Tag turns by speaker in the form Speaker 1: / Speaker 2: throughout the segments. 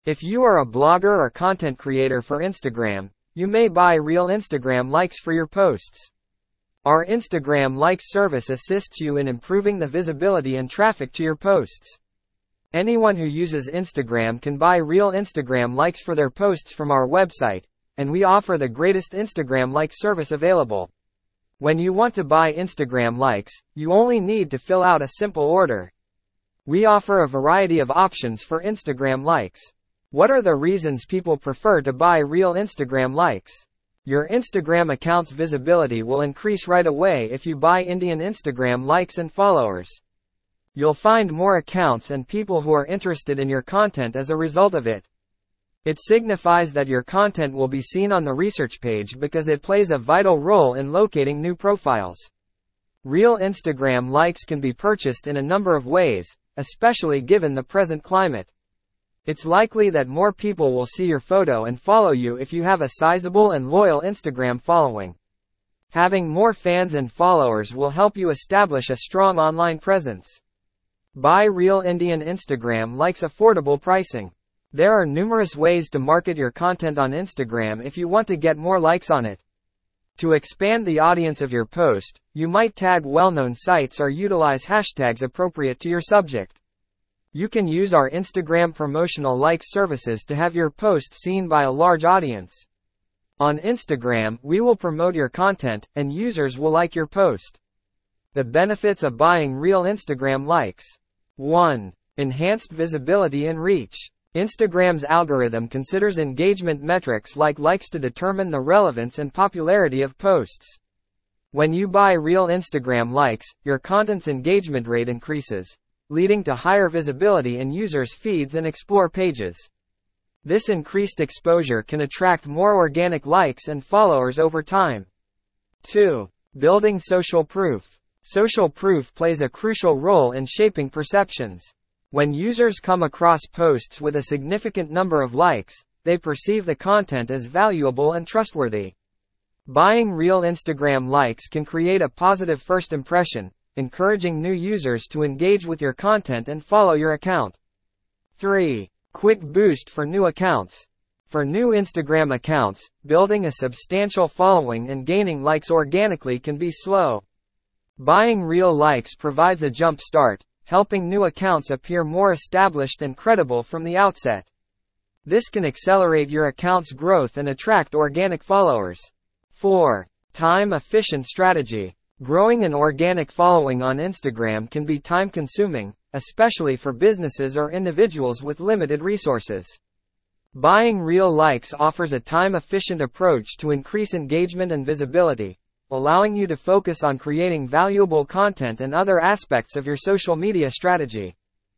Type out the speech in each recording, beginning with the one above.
Speaker 1: If you are a blogger or content creator for Instagram, you may buy real Instagram likes for your posts. Our Instagram Likes service assists you in improving the visibility and traffic to your posts. Anyone who uses Instagram can buy real Instagram likes for their posts from our website, and we offer the greatest Instagram Likes service available. When you want to buy Instagram likes, you only need to fill out a simple order. We offer a variety of options for Instagram likes. What are the reasons people prefer to buy real Instagram likes? Your Instagram account's visibility will increase right away if you buy Indian Instagram likes and followers. You'll find more accounts and people who are interested in your content as a result of it. It signifies that your content will be seen on the research page because it plays a vital role in locating new profiles. Real Instagram likes can be purchased in a number of ways, especially given the present climate. It's likely that more people will see your photo and follow you if you have a sizable and loyal Instagram following. Having more fans and followers will help you establish a strong online presence. Buy real Indian Instagram likes affordable pricing. There are numerous ways to market your content on Instagram if you want to get more likes on it. To expand the audience of your post, you might tag well-known sites or utilize hashtags appropriate to your subject. You can use our Instagram promotional like services to have your post seen by a large audience. On Instagram, we will promote your content, and users will like your post. The benefits of buying real Instagram likes. 1. Enhanced visibility and reach. Instagram's algorithm considers engagement metrics like likes to determine the relevance and popularity of posts. When you buy real Instagram likes, your content's engagement rate increases, leading to higher visibility in users' feeds and explore pages. This increased exposure can attract more organic likes and followers over time. 2. Building social proof. Social proof plays a crucial role in shaping perceptions. When users come across posts with a significant number of likes, they perceive the content as valuable and trustworthy. Buying real Instagram likes can create a positive first impression, encouraging new users to engage with your content and follow your account. 3. Quick boost for new accounts. For new Instagram accounts, building a substantial following and gaining likes organically can be slow. Buying real likes provides a jump start, helping new accounts appear more established and credible from the outset. This can accelerate your account's growth and attract organic followers. 4. Time-efficient strategy. Growing an organic following on Instagram can be time-consuming, especially for businesses or individuals with limited resources. Buying real likes offers a time-efficient approach to increase engagement and visibility, allowing you to focus on creating valuable content and other aspects of your social media strategy.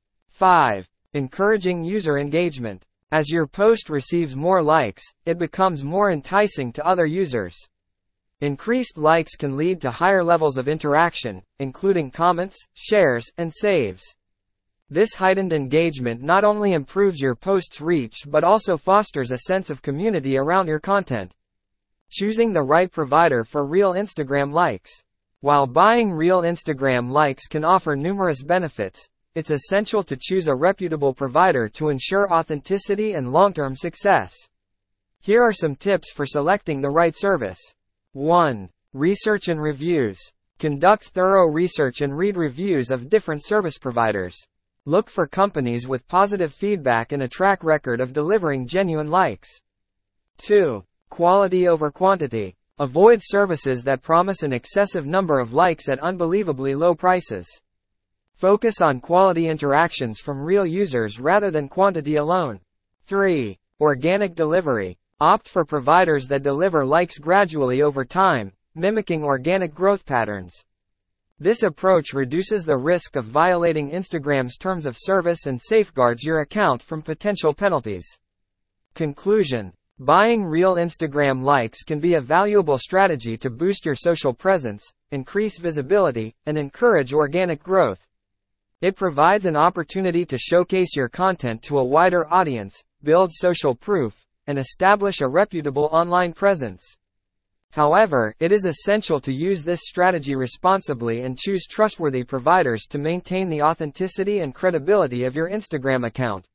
Speaker 1: 5. Encouraging user engagement. As your post receives more likes, it becomes more enticing to other users. Increased likes can lead to higher levels of interaction, including comments, shares, and saves. This heightened engagement not only improves your post's reach but also fosters a sense of community around your content. Choosing the right provider for real Instagram likes. While buying real Instagram likes can offer numerous benefits, it's essential to choose a reputable provider to ensure authenticity and long-term success. Here are some tips for selecting the right service. 1. Research and reviews. Conduct thorough research and read reviews of different service providers. Look for companies with positive feedback and a track record of delivering genuine likes. 2. Quality over quantity. Avoid services that promise an excessive number of likes at unbelievably low prices. Focus on quality interactions from real users rather than quantity alone. 3. Organic delivery. Opt for providers that deliver likes gradually over time, mimicking organic growth patterns. This approach reduces the risk of violating Instagram's terms of service and safeguards your account from potential penalties. Conclusion. Buying real Instagram likes can be a valuable strategy to boost your social presence, increase visibility, and encourage organic growth. It provides an opportunity to showcase your content to a wider audience, build social proof, and establish a reputable online presence. However, it is essential to use this strategy responsibly and choose trustworthy providers to maintain the authenticity and credibility of your Instagram account.